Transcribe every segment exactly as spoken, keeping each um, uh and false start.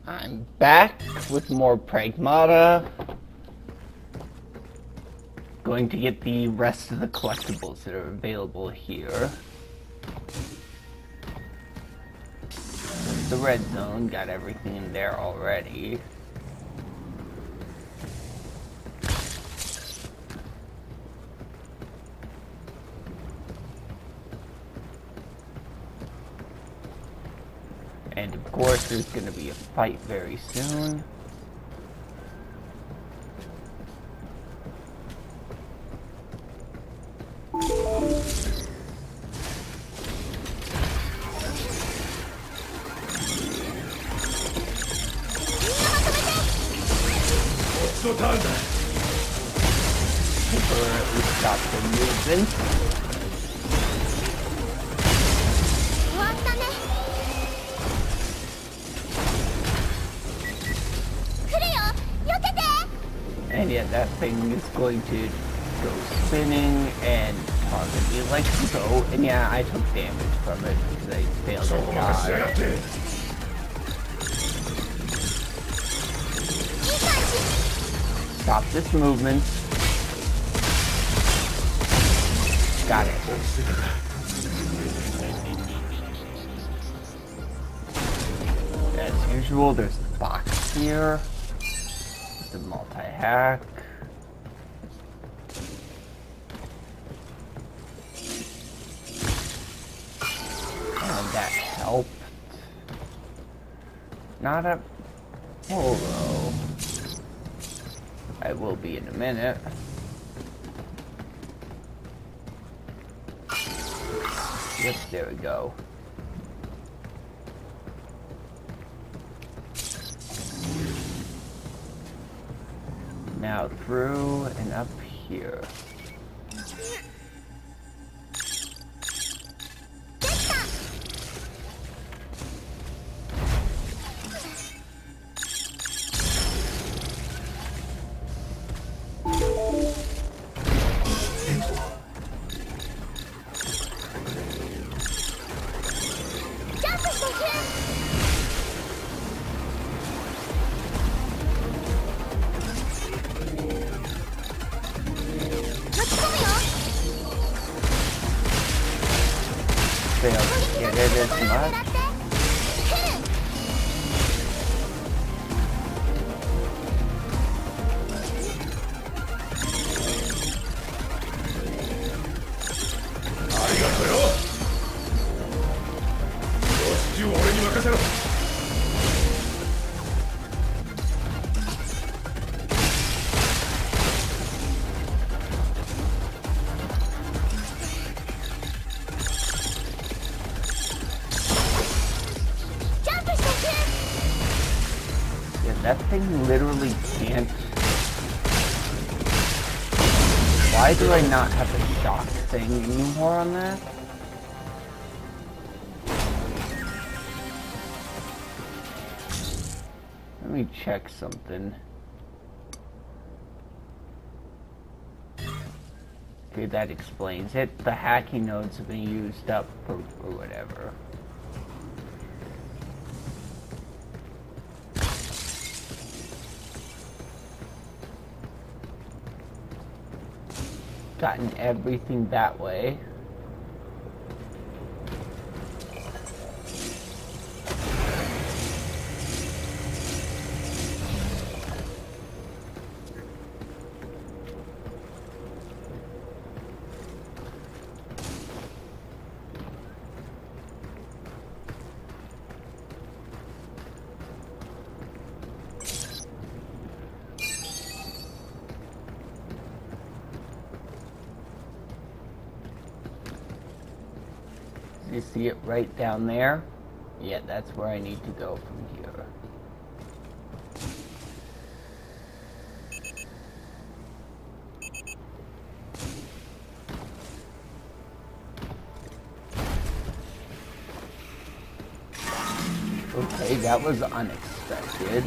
I'm back with more Pragmata. Going to get the rest of the collectibles that are available here. The red zone, got everything in there already. And of course, there's going to be a fight very soon. Or at least stop the movement. And yeah, that thing is going to go spinning and target me like so. And yeah, I took damage from it because I failed to dodge. Stop this movement. Got it. As usual, there's the box here. The multi-hack. And that helped. Not a polo. I will be in a minute. Yep, there we go. Now through and up here. Failed to get it as much. That thing literally can't. Why do I not have a shock thing anymore on that? Let me check something. Okay, that explains it. The hacking nodes have been used up or, or whatever. Gotten everything that way. You see it right down there? Yeah, that's where I need to go from here. Okay, that was unexpected.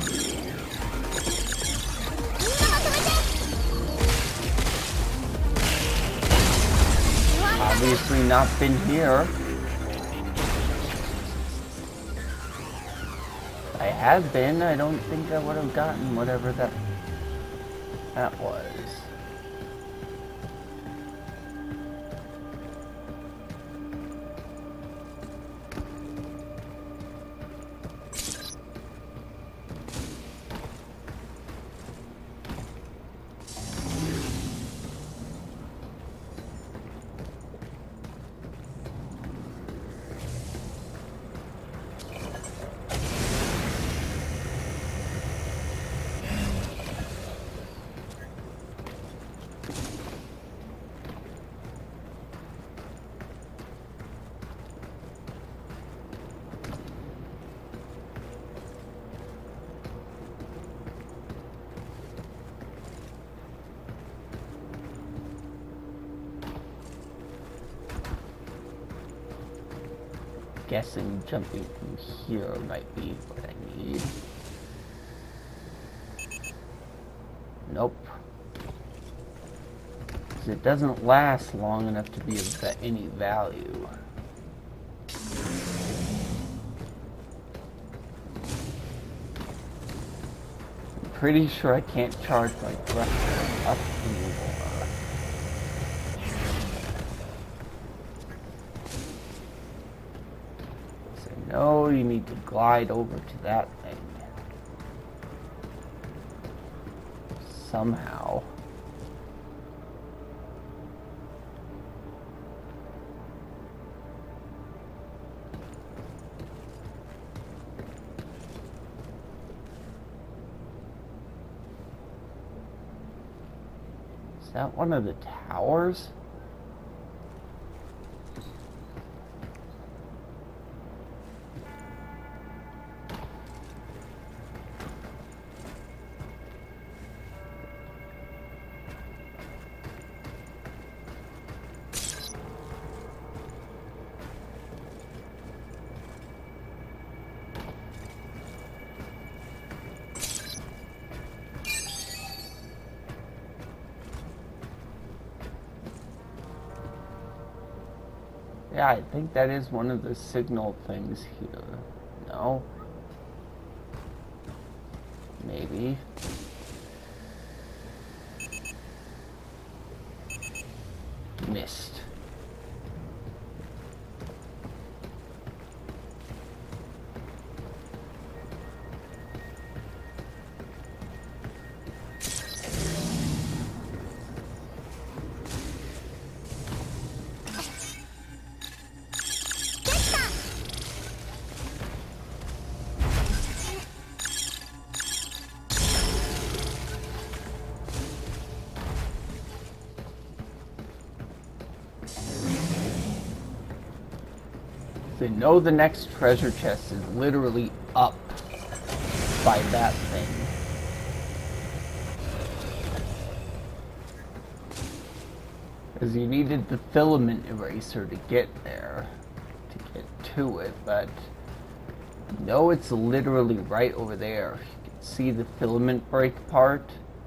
Obviously not been here. I had been, I don't think I would have gotten whatever that that was. Guessing jumping from here might be what I need. Nope. Because it doesn't last long enough to be of any value. I'm pretty sure I can't charge my thruster up anymore. No, you need to glide over to that thing. Somehow. Is that one of the towers? Yeah, I think that is one of the signal things here. No? Maybe. Missed. They know the next treasure chest is literally up by that thing. Because you needed the filament eraser to get there, to get to it, but no, it's literally right over there. You can see the filament break part.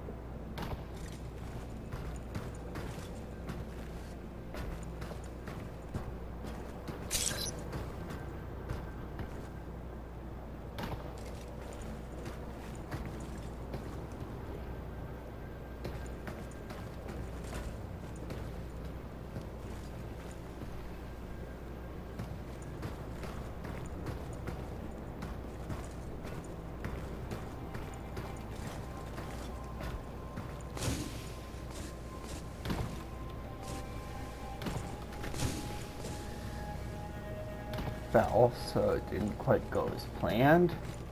Fell, so it didn't quite go as planned.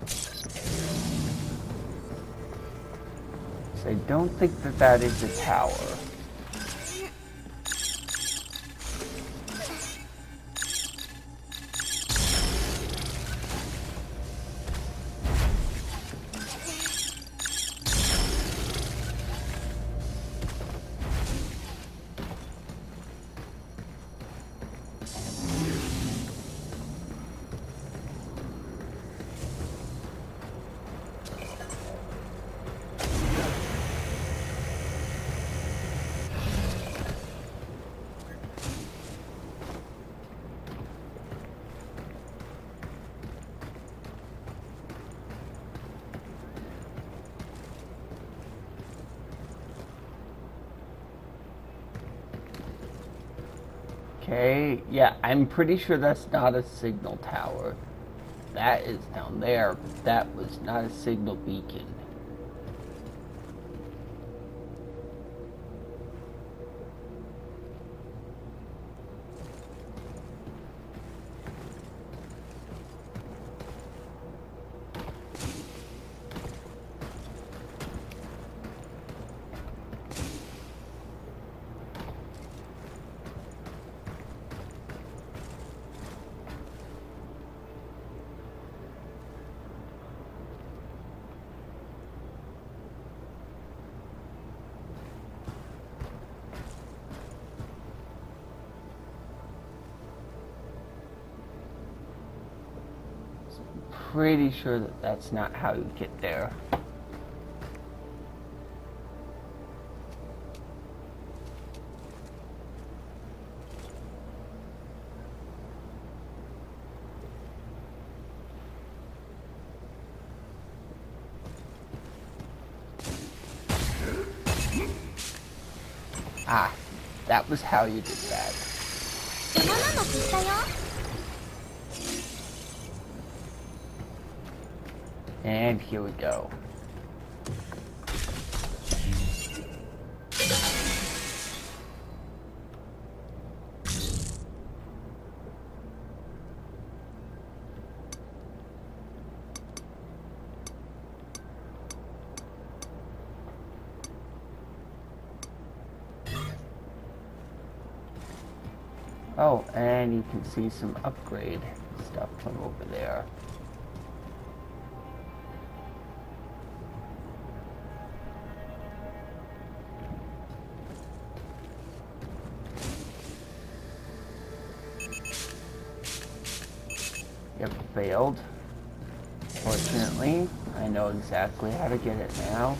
So I don't think that that is a tower. Okay, yeah, I'm pretty sure that's not a signal tower. That is down there, but that was not a signal beacon. Pretty sure that that's not how you get there. Ah, that was how you did that. And here we go. Oh, and you can see some upgrade stuff from over there. Yep, failed. Fortunately, I know exactly how to get it now.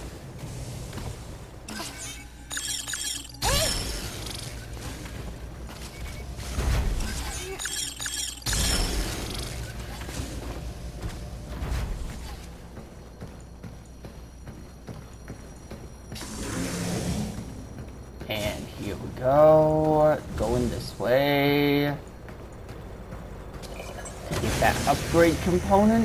And here we go, going this way. To get that upgrade component.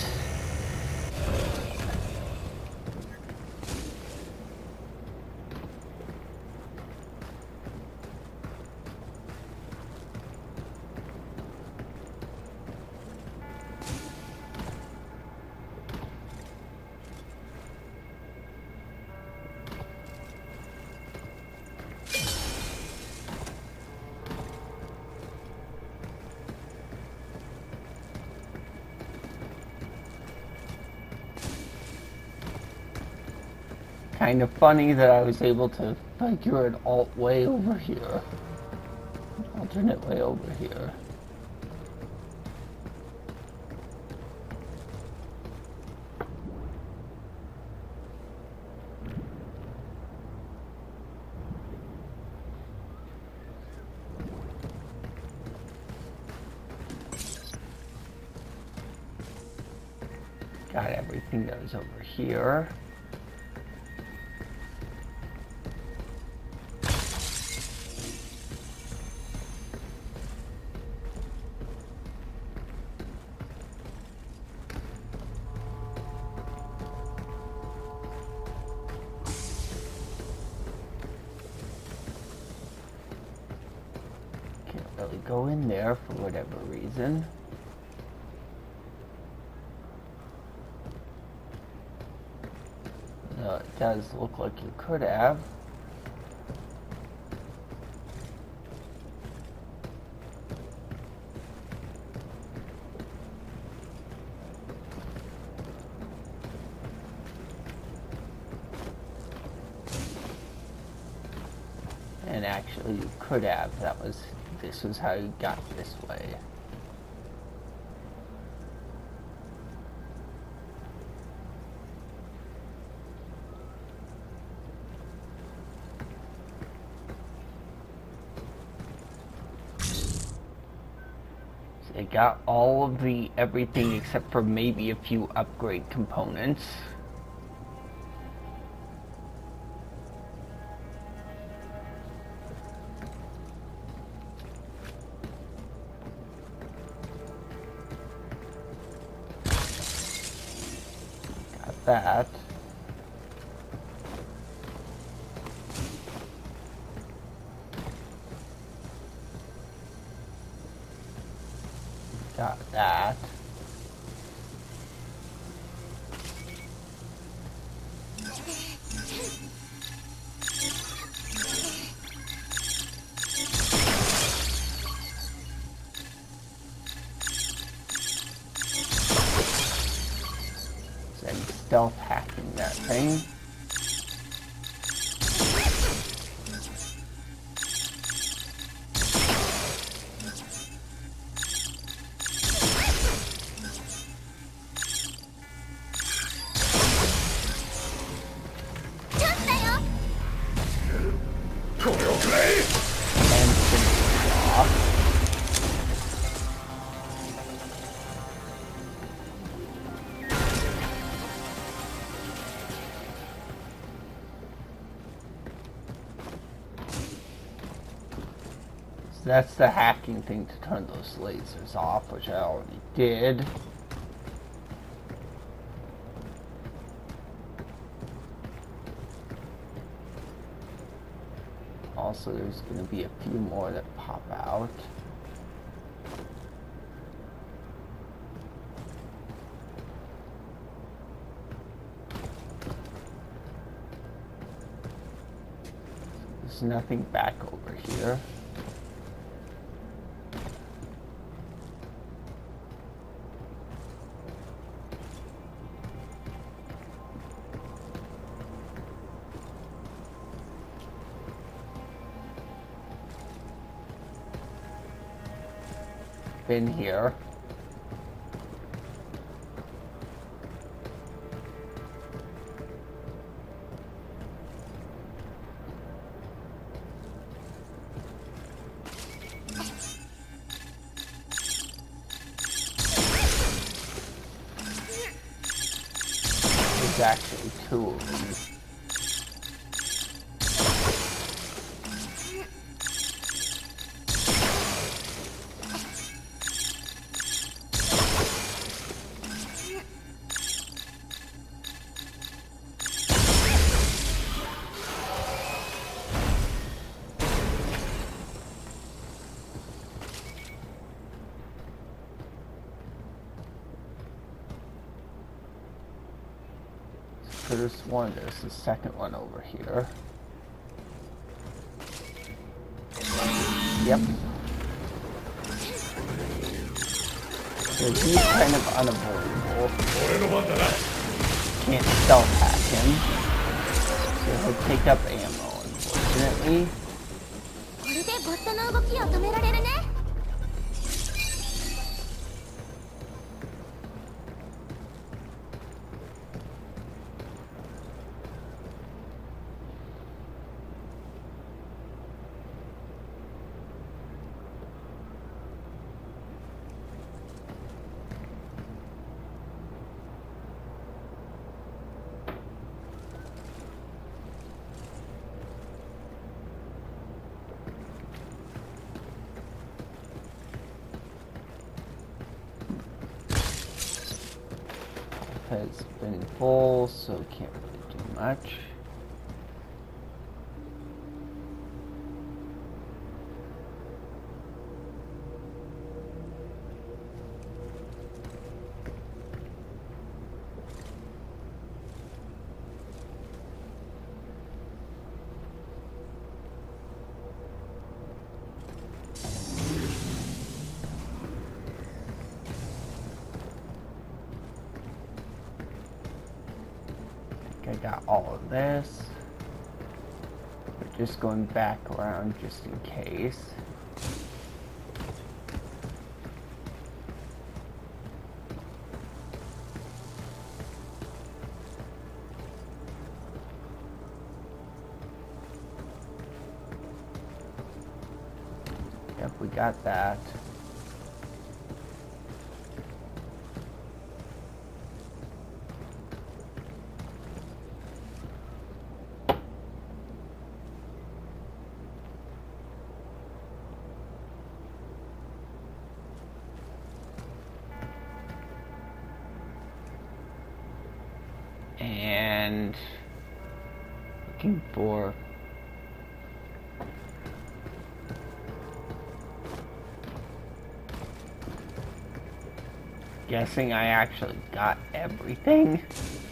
Kind of funny that I was able to figure an alt way over here. Alternate way over here. Got everything that was over here. Can't really go in there for whatever reason. No, it does look like you could have. And actually you could have. That was, this was how you got this way. It got all of the everything except for maybe a few upgrade components. that. Got that. Then stealth hacking that thing. And finish off. So that's the hacking thing to turn those lasers off, which I already did. Also, there's going to be a few more that pop out. There's nothing back over here. In here. There's actually two of them. There's one, there's the second one over here. Yep. So he's kind of unavoidable. Can't stealth hack him. So he'll take up ammo, unfortunately. Has been full, so can't really do much. I got all of this. We're just going back around just in case. Yep, we got that. And looking for guessing I actually got everything.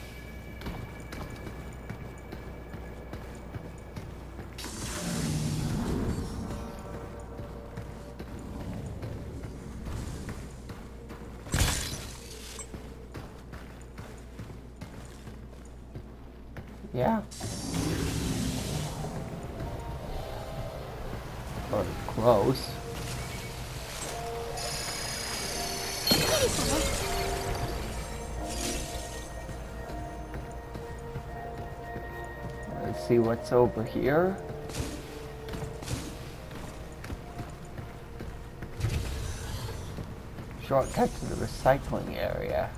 Yeah. Or close. Let's see what's over here. Shortcut to the recycling area.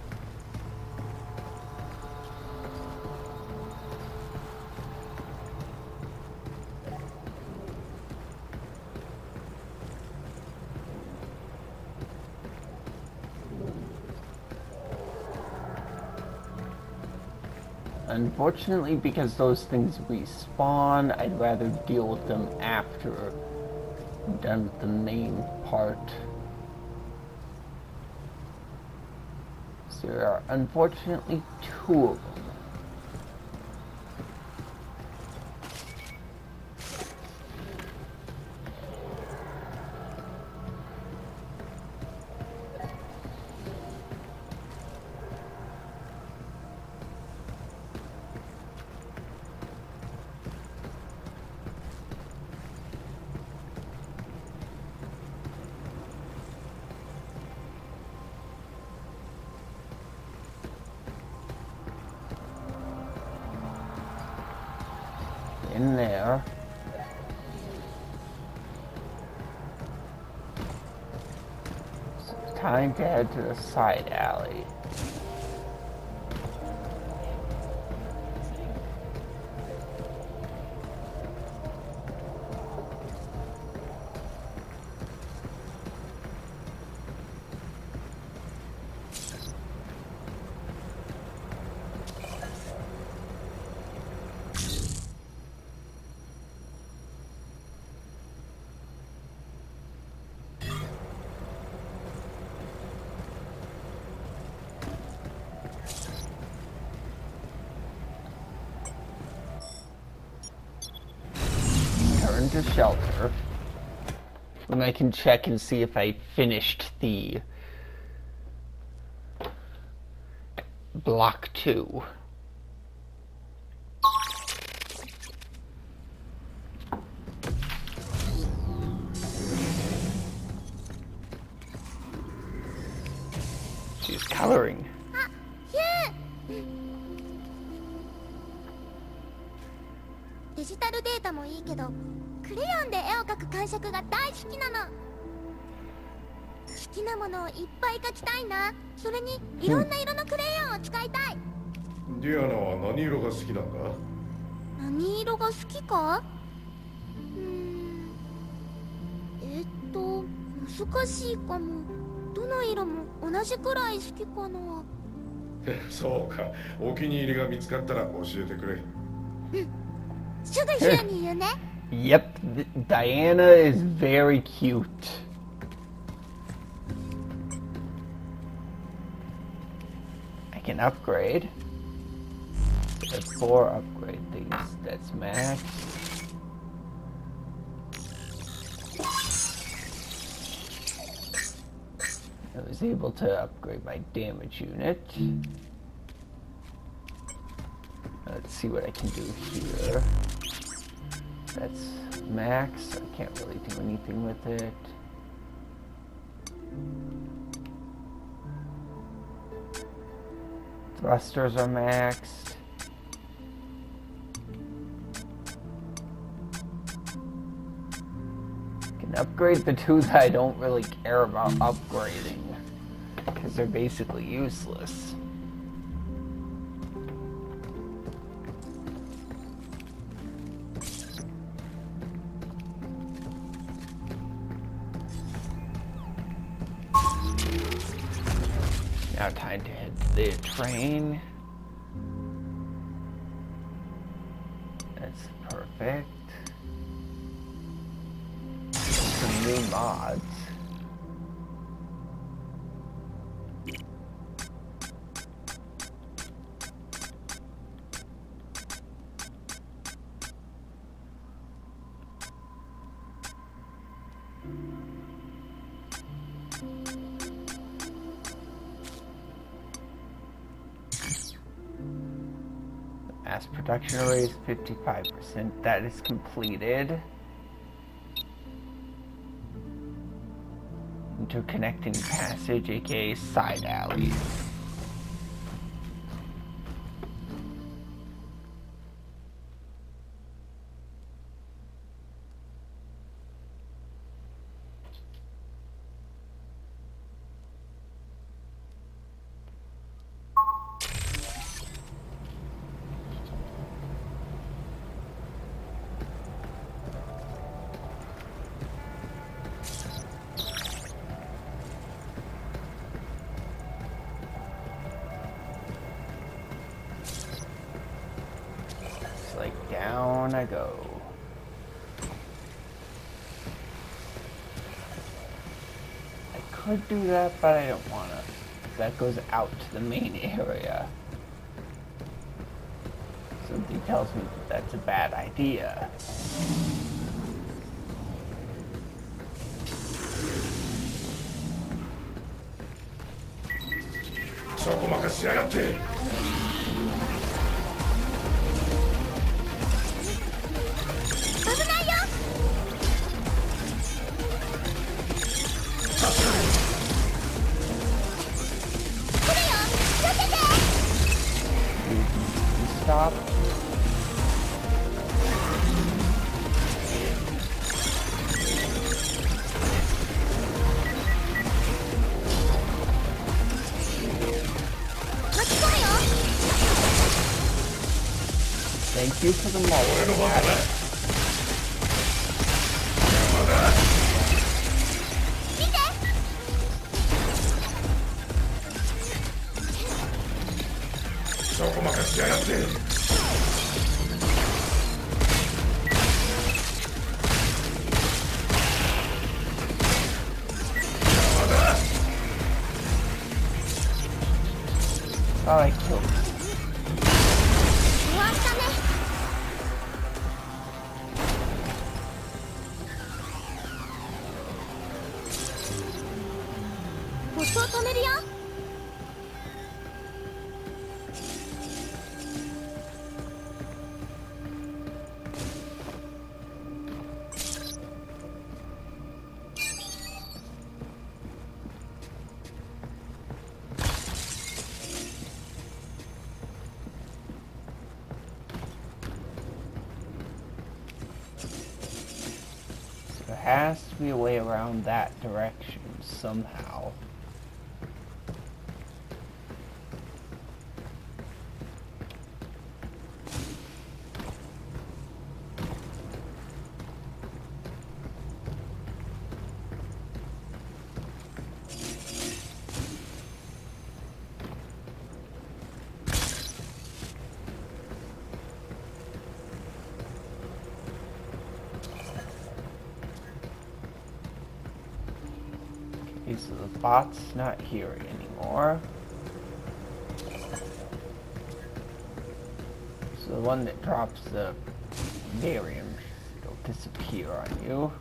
Unfortunately, because those things respawn, I'd rather deal with them after I'm done with the main part. So there are unfortunately two of them. In there. So it's time to head to the side alley. To shelter, and I can check and see if I finished the block two. She's coloring. Yeah. デジタルデータもいいけど、クレヨンで絵を描く感触が大好きなの。好きなものをいっぱい描きたいな。それにいろんな色のクレヨンを使いたい。 ディアナは何色が好きなんだ？ 何色が好きか？うーん。えっと難しいかも。どの色も同じくらい好きかな。 そうか。お気に入りが見つかったら教えてくれ。 うん。すぐヒロに言うね。 Yep, Diana is very cute. I can upgrade. There's four upgrade things. That's max. I was able to upgrade my damage unit. Let's see what I can do here. That's max. I can't really do anything with it. Thrusters are maxed. Can upgrade the two that I don't really care about upgrading, because they're basically useless. Now time to head to the train. That's perfect. Some new mods. Mass production array is fifty-five percent. That is completed. Interconnecting passage, aka side alleys. Like down I go. I could do that, but I don't want to. That goes out to the main area. Something tells me that that's a bad idea. So come on, see I got it. Thank you for the mower. Oh, I killed him. There has to be a way around that direction somehow. So the bot's not here anymore. So the one that drops the barium will disappear on you.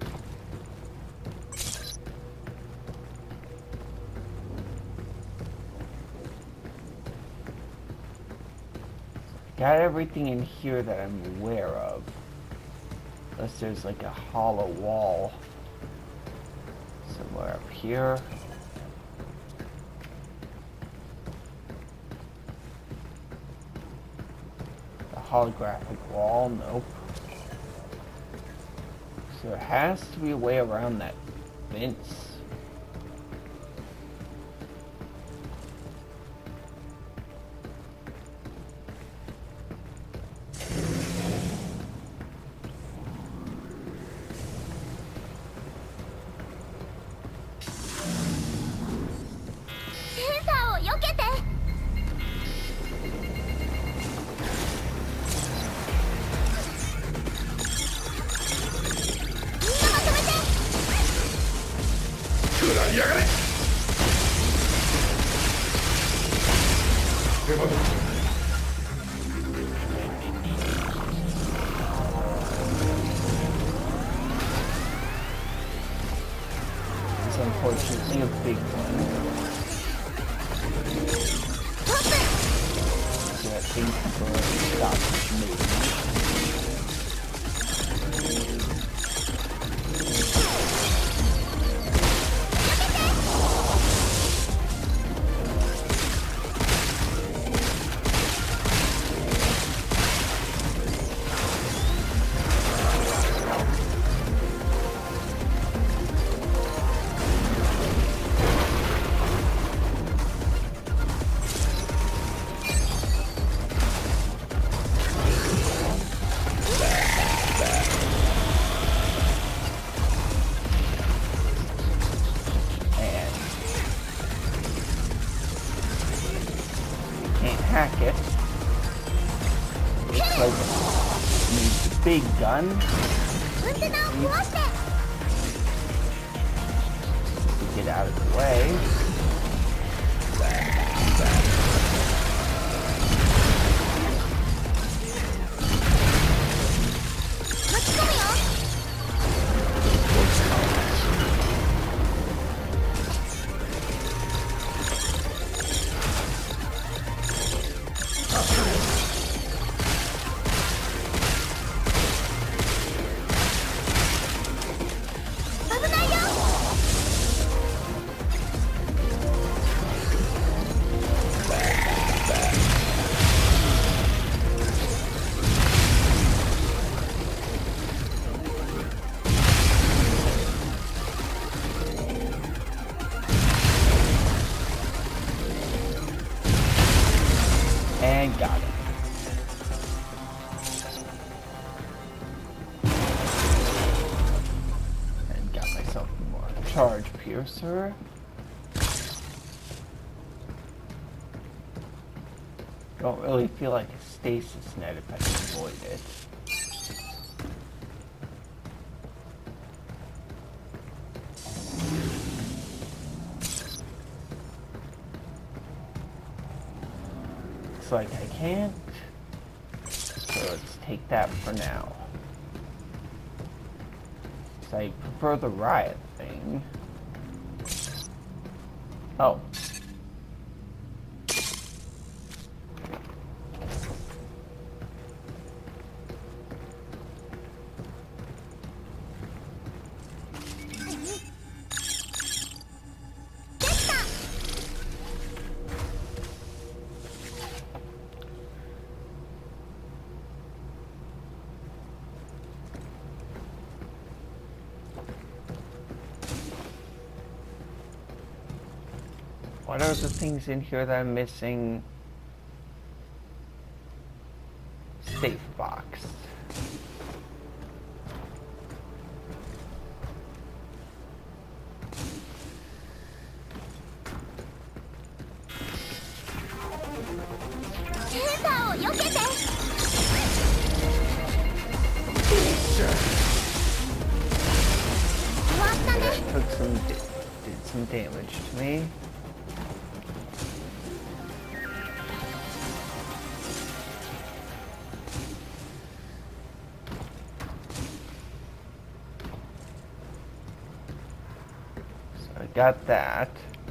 Got everything in here that I'm aware of. Unless there's like a hollow wall somewhere up here. The holographic wall, nope. So there has to be a way around that fence. definitely a big one. So I think we'll stop moving. Hack it. Looks like it needs a big gun. Get out of the way. And got it. And got myself more charge piercer. Don't really feel like a stasis net if I can avoid it. Like I can't, so let's take that for now. So I prefer the riot thing. Oh. What are the things in here that I'm missing? Safe box. That took some, did some damage to me. Got that.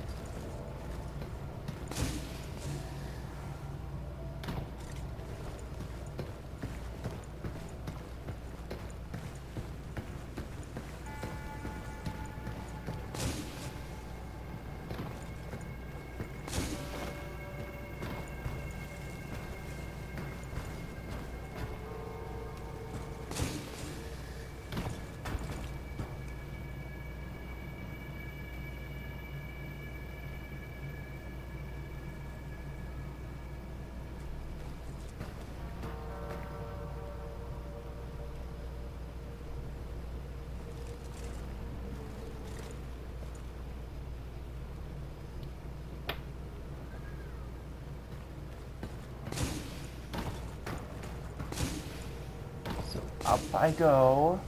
Up I go.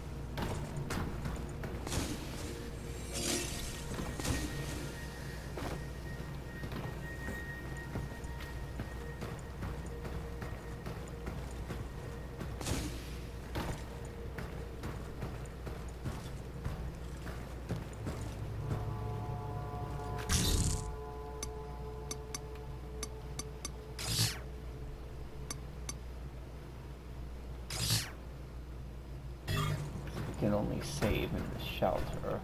can only save in the shelter.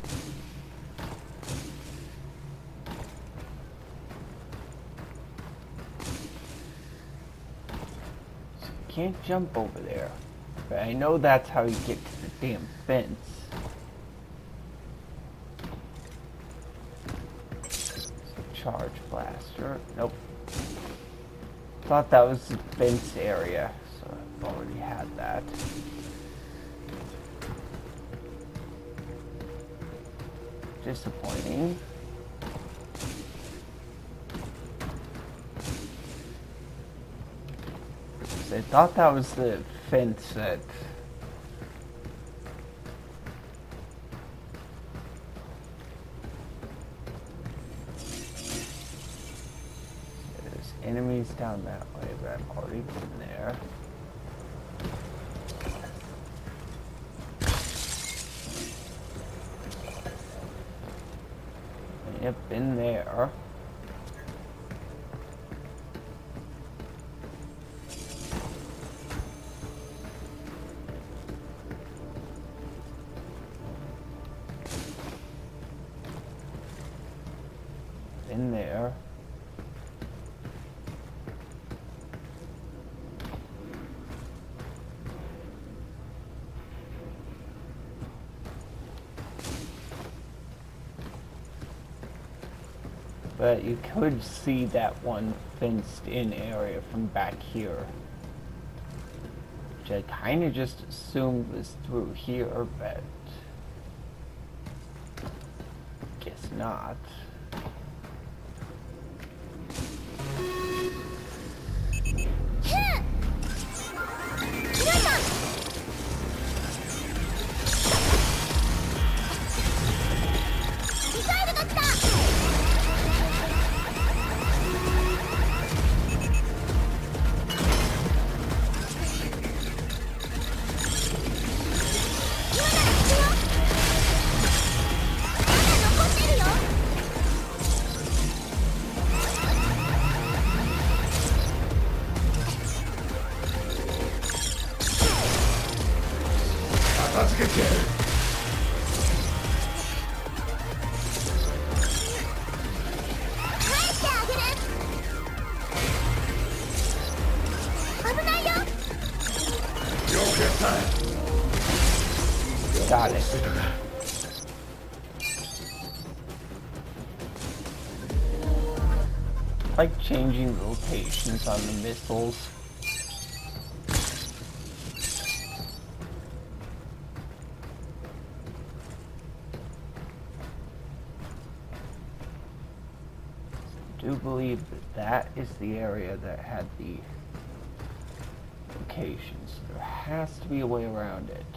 So you can't jump over there. But I know that's how you get to the damn fence. Charge blaster. Nope. Thought that was the fence area, so I've already had that. Disappointing. I thought that was the fence that there's enemies down that way, but I've already been there. Yep, been there. In there. But you could see that one fenced in area from back here, which I kind of just assumed was through here, but guess not. Got it. Like changing the locations on the missiles. I do believe that that is the area that had the locations. There has to be a way around it.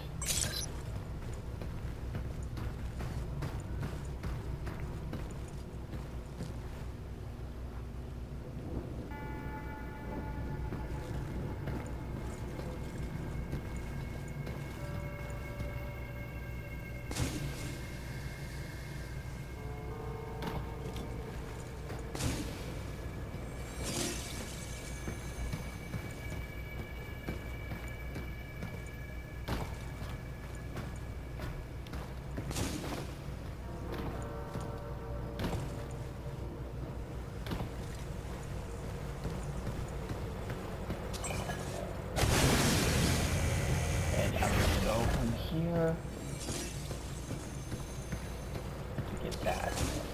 Here to get that.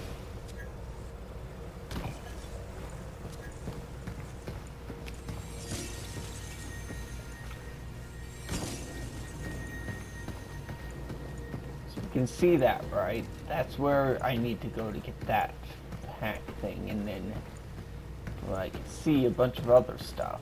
So you can see that, right? That's where I need to go to get that pack thing, and then well, I can see a bunch of other stuff.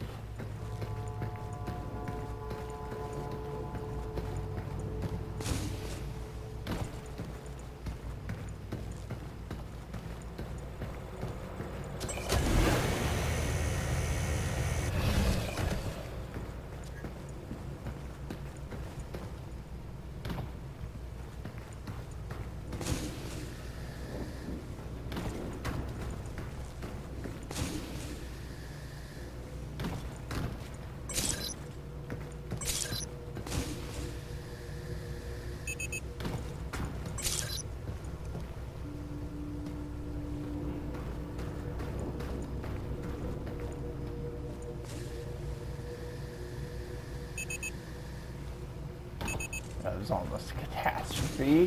was almost a catastrophe.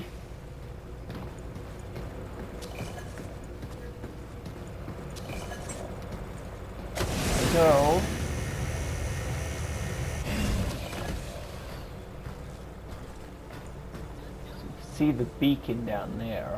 Go. See the beacon down there.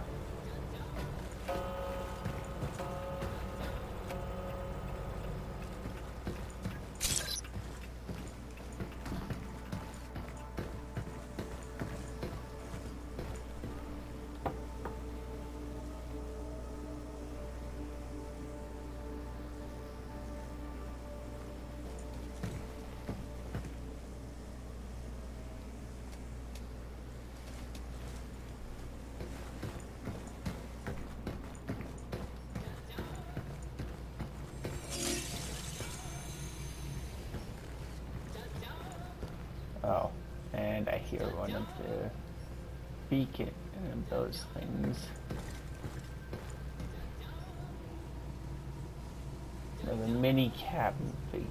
Oh, and I hear one of the beacon of those things. Another mini cabin figure.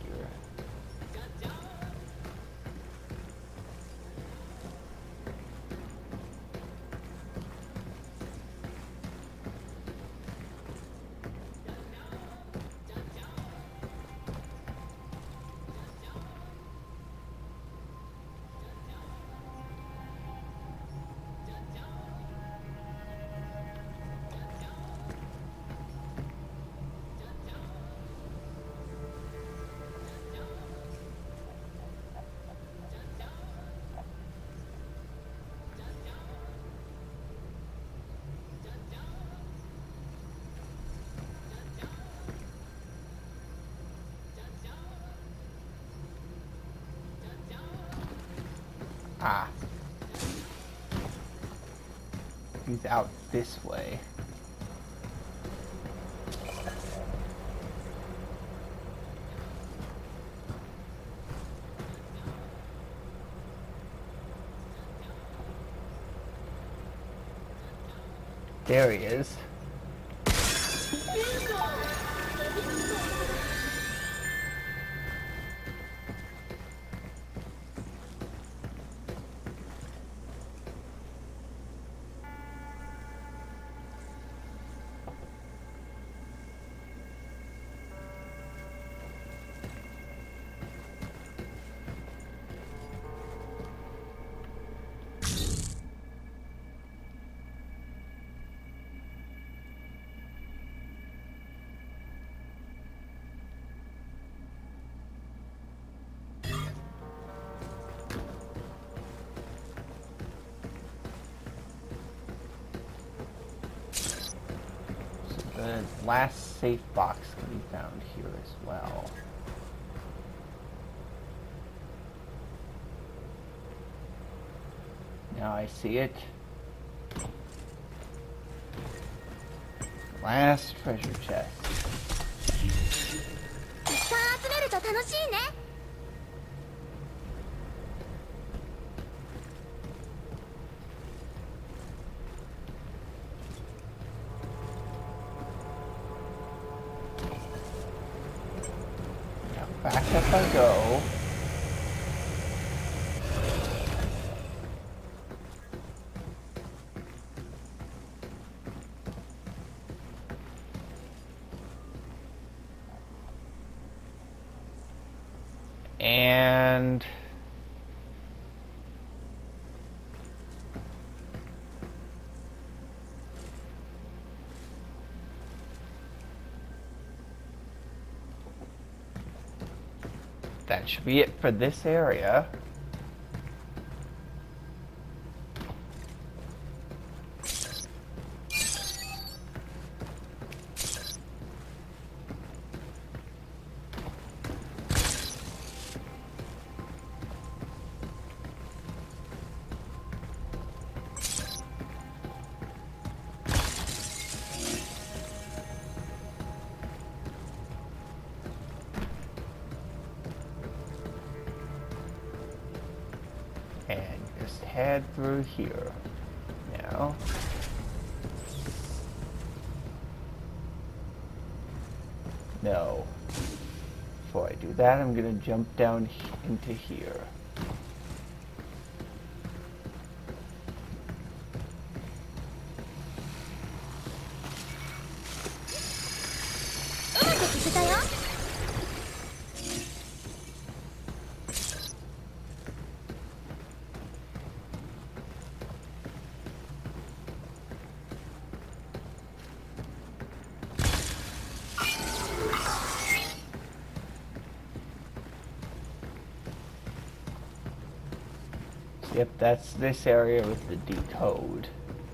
Ah. He's out this way. There he is. The last safe box can be found here as well. Now I see it. Last treasure chest. たくさん集めると楽しいね。 Back up I go. And that should be it for this area. And just head through here. Now. No. Before I do that, I'm gonna jump down into here. Yep, that's this area with the decode.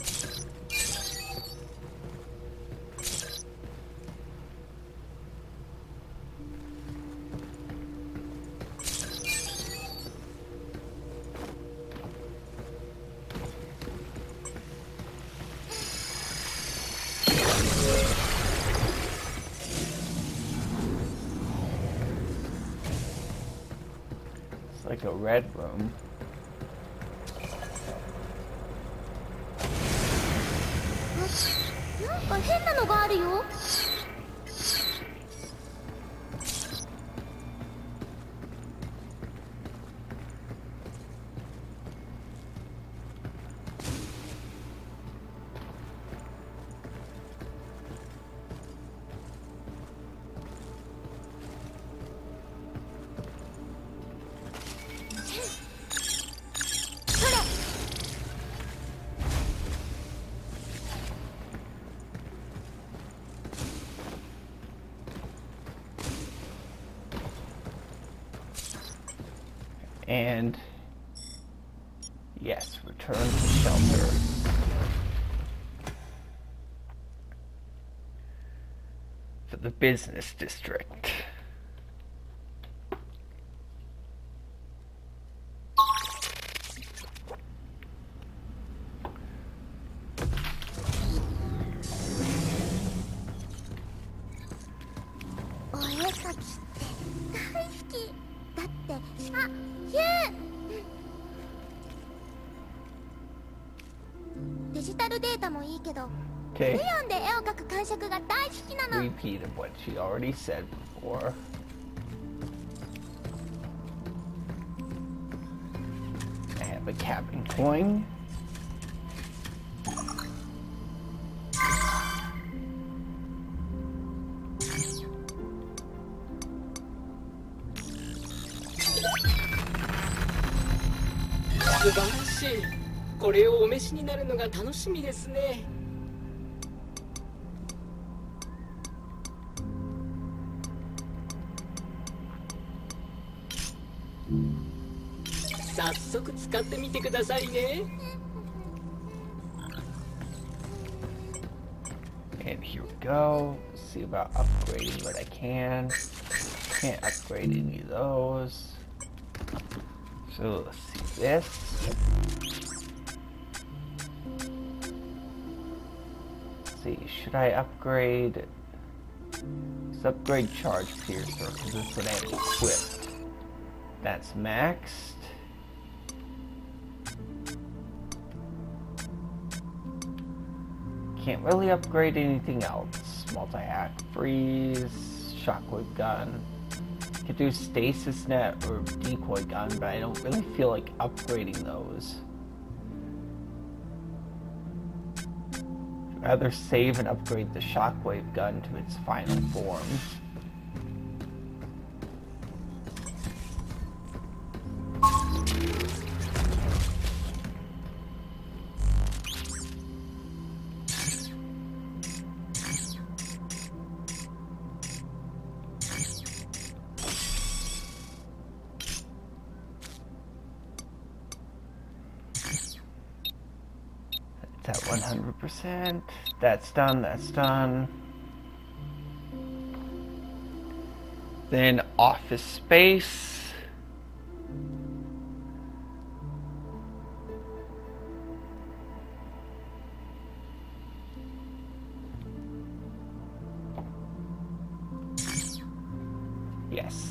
It's like a red room. なんか変なのがあるよ。それ。 And yes, return to shelter. For the business district. お絵かきって大好きだってあユウデジタルデータもいいけどクレ Okay, ヨンで絵を描く感触が大好きなの repeat of what she already said before. I have a cabin coin. "素晴らしい。これをお召しになるのが楽しみですね。早速使ってみてくださいね。 And here we go. Let's see about upgrading what I can. Can't upgrade any of those. So let's see this. Let's see, should I upgrade? Let's upgrade Charge Piercer because that's what I have equipped. That's maxed. Can't really upgrade anything else. Multi-hack, freeze, shockwave gun. Could do stasis net or decoy gun, but I don't really feel like upgrading those. I'd rather save and upgrade the shockwave gun to its final form. It's at one hundred percent. That's done, that's done. Then office space. Yes.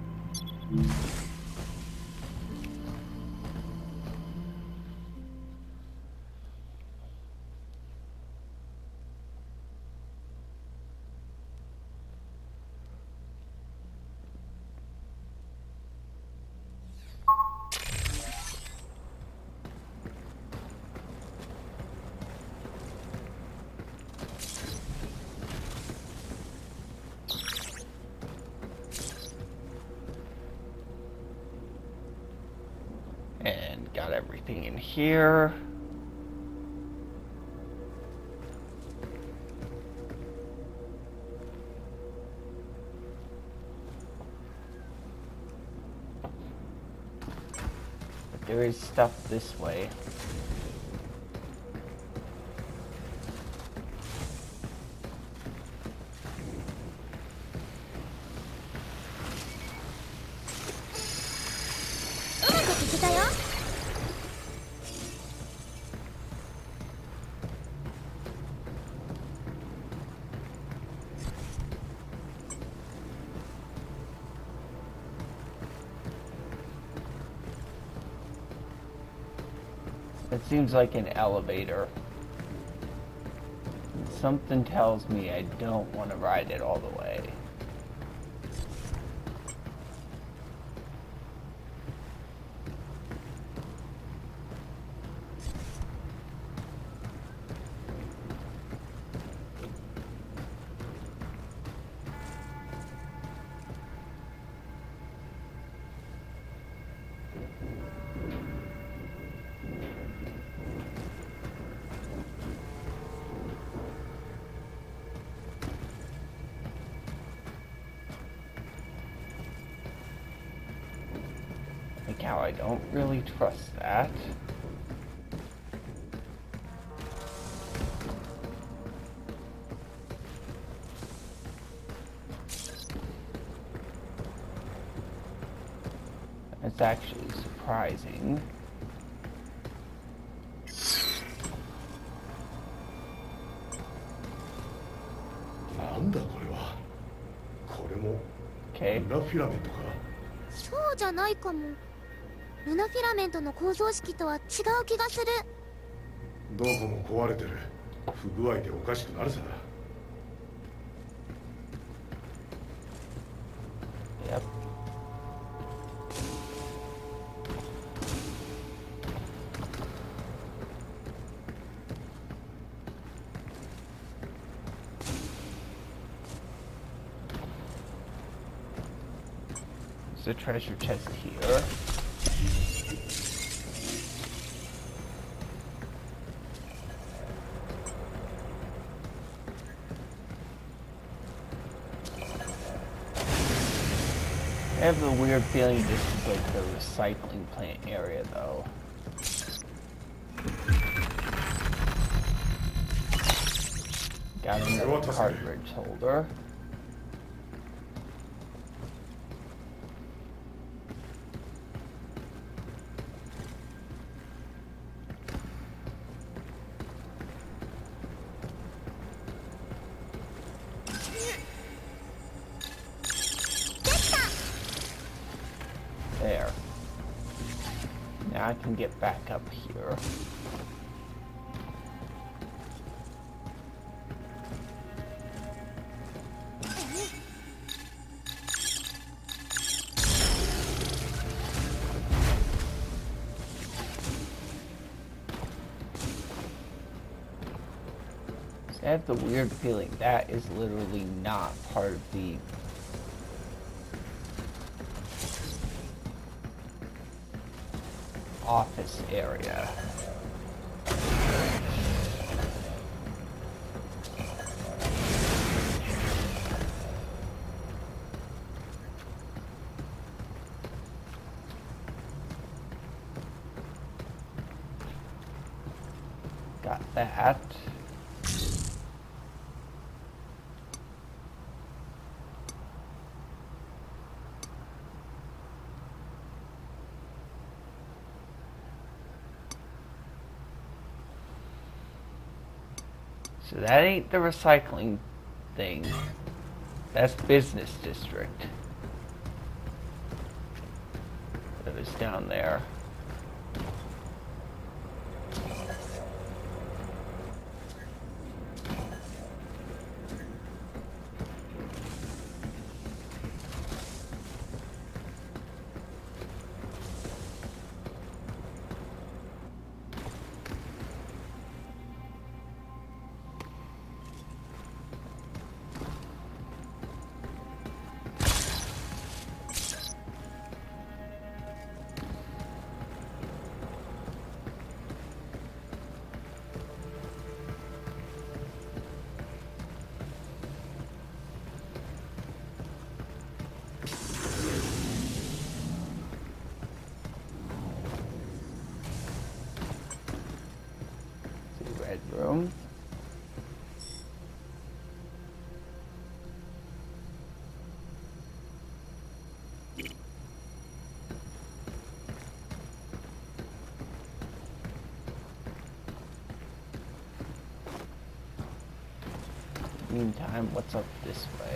And got everything in here. there is stuff this way. It seems like an elevator. Something tells me I don't want to ride it all the way. Like how I don't really trust that. That's actually surprising. Okay. ルナフィラメントか。 そうじゃないかも。ルナフィラメントの構造式とは違う気がする。 どこも壊れてる。不具合でおかしくなるさ。 Yep. There's a treasure chest here. I have the weird feeling this is like the recycling plant area, though. Got another cartridge holder. There. Now I can get back up here. I have the weird feeling that is literally not part of the office area. Got that. So that ain't the recycling thing. That's business district. That is down there. room. Meantime, what's up this way?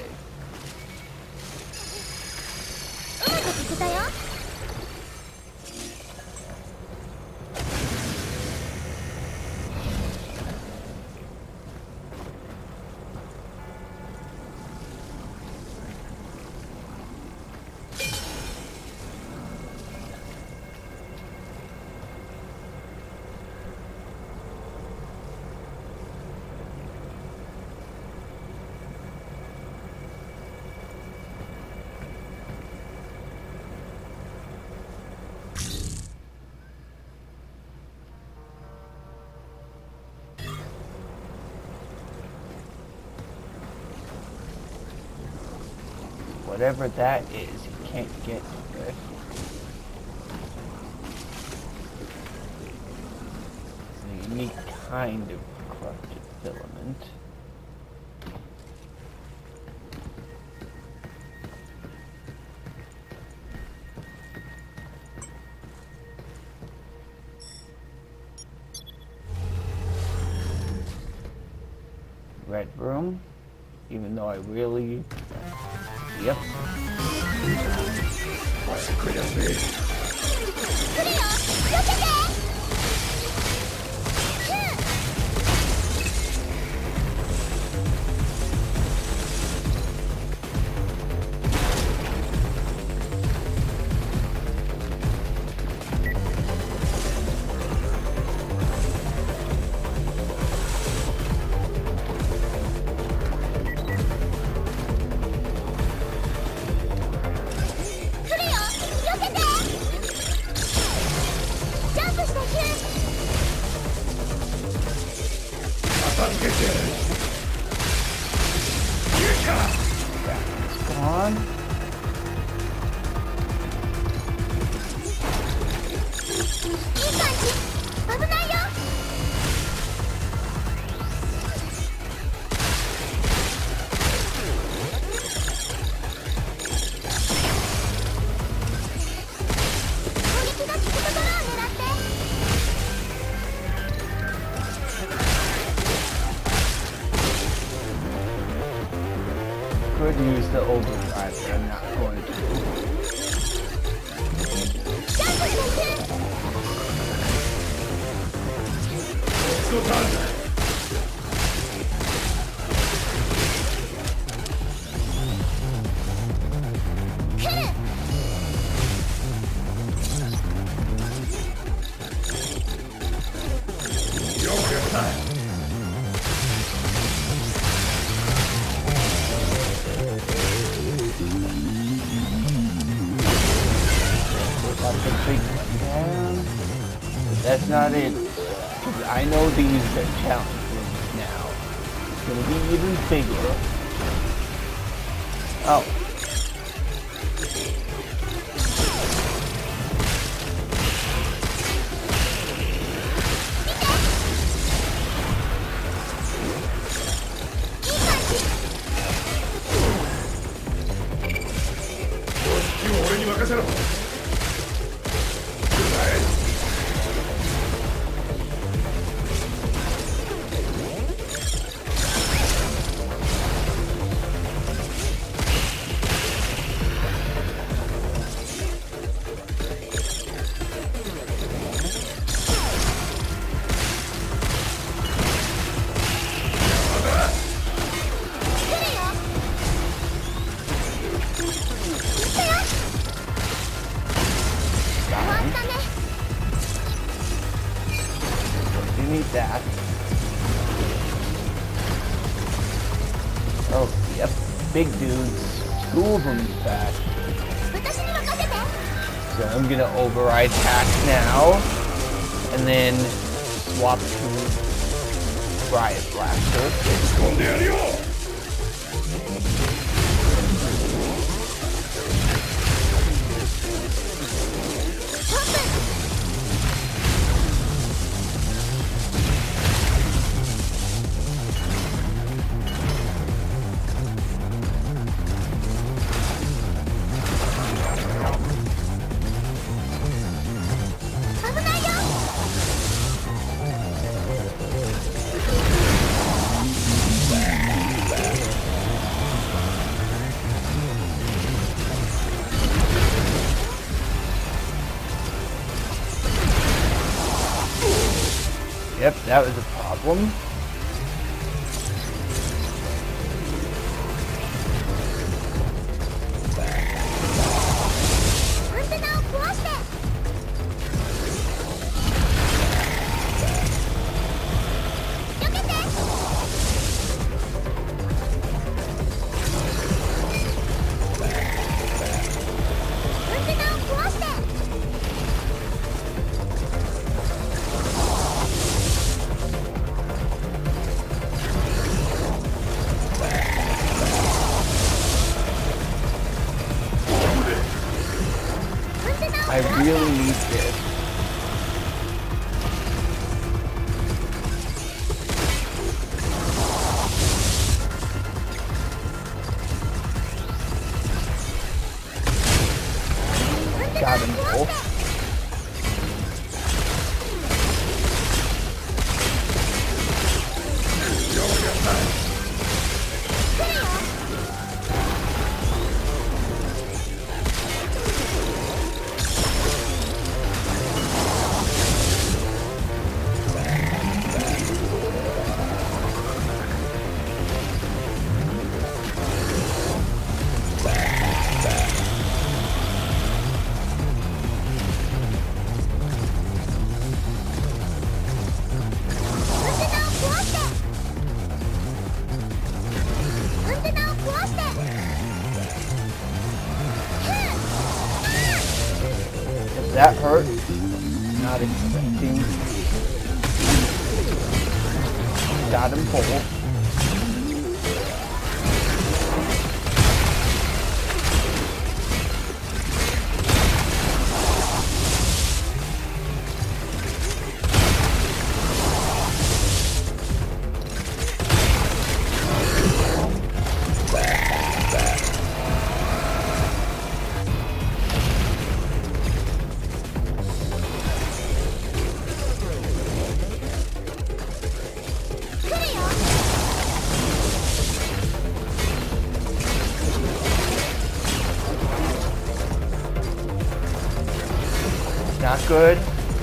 うまくいけたよ。 Whatever that is, you can't get to it. It's a unique kind of corrupted filament. Red room, even though I really... Yep. 来るよ、避けて。 Could use the overdrive, but I'm not going to. That's not it. I know these are challenges now. It's gonna be even bigger. Oh. That. Oh, yep, big dudes. Two of them, in fact. So I'm gonna override attack now, and then swap to Riot Blaster. Yep, that was a problem. アンテナを壊して。避けて。アンテナを壊して。 I really need this. Got him both. That hurt. Not expecting. Got him both. Not good.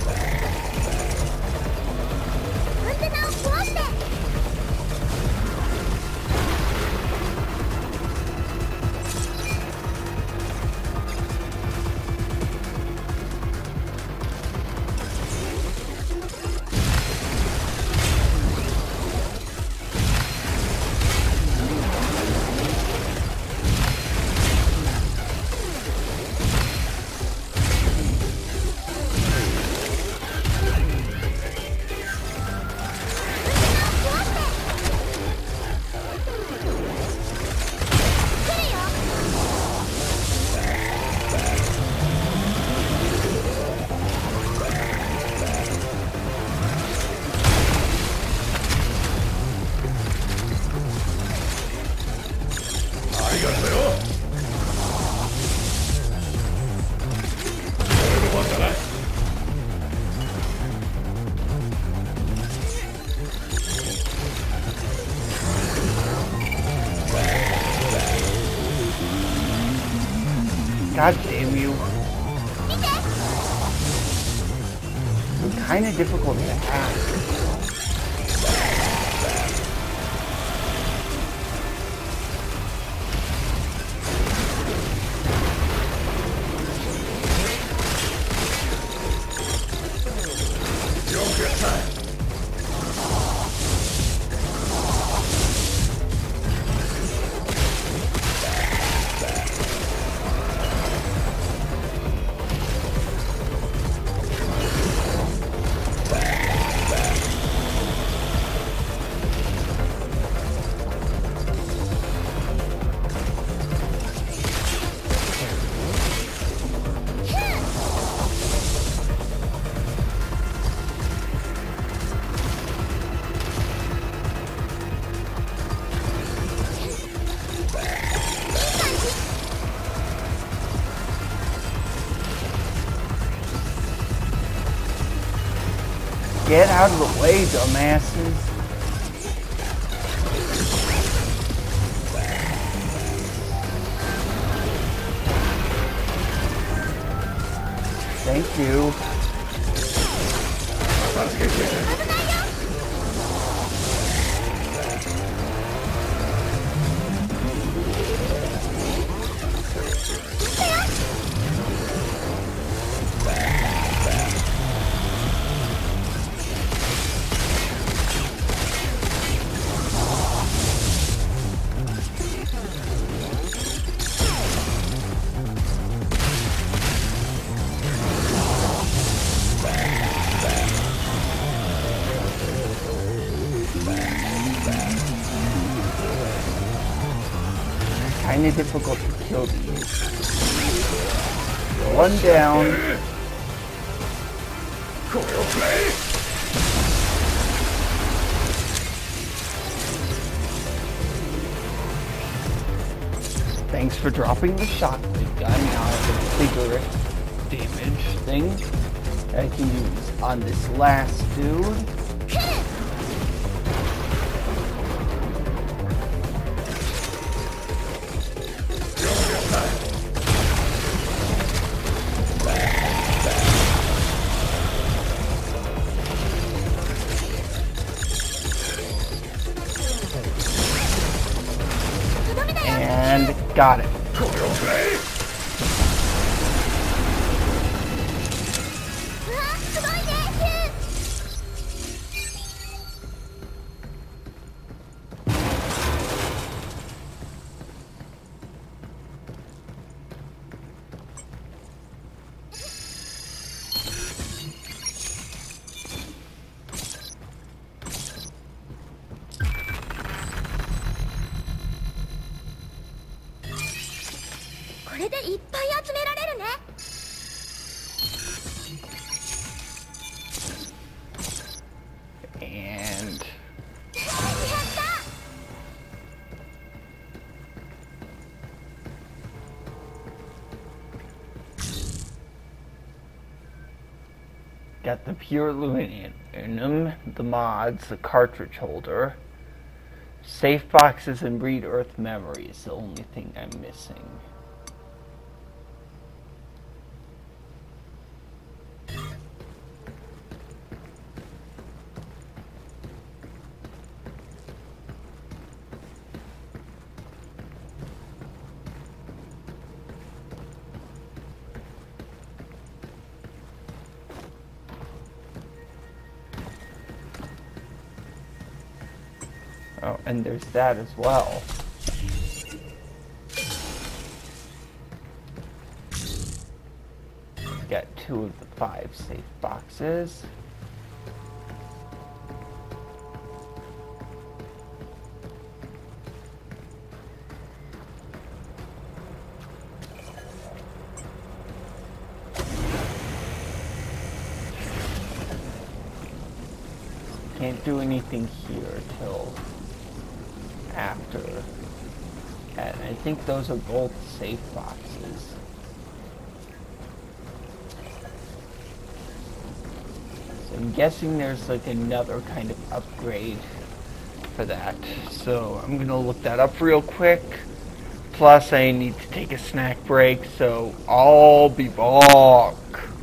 God damn you. It's kind of difficult to ask. Get out of the way, dumbasses. Thank you. kind of difficult to kill these. One down. Thanks for dropping the shotgun. Now I have a bigger damage thing that I can use on this last dude. And got it. うわすごいねこれでいっぱい集められるね And やった got the pure aluminum, the mods, the cartridge holder. Safe boxes and breed earth memory is the only thing I'm missing. Oh, and there's that as well. Got two of the five safe boxes. Can't do anything here till after. And I think those are both safe boxes. So I'm guessing there's like another kind of upgrade for that. So I'm gonna look that up real quick. Plus I need to take a snack break, so I'll be back.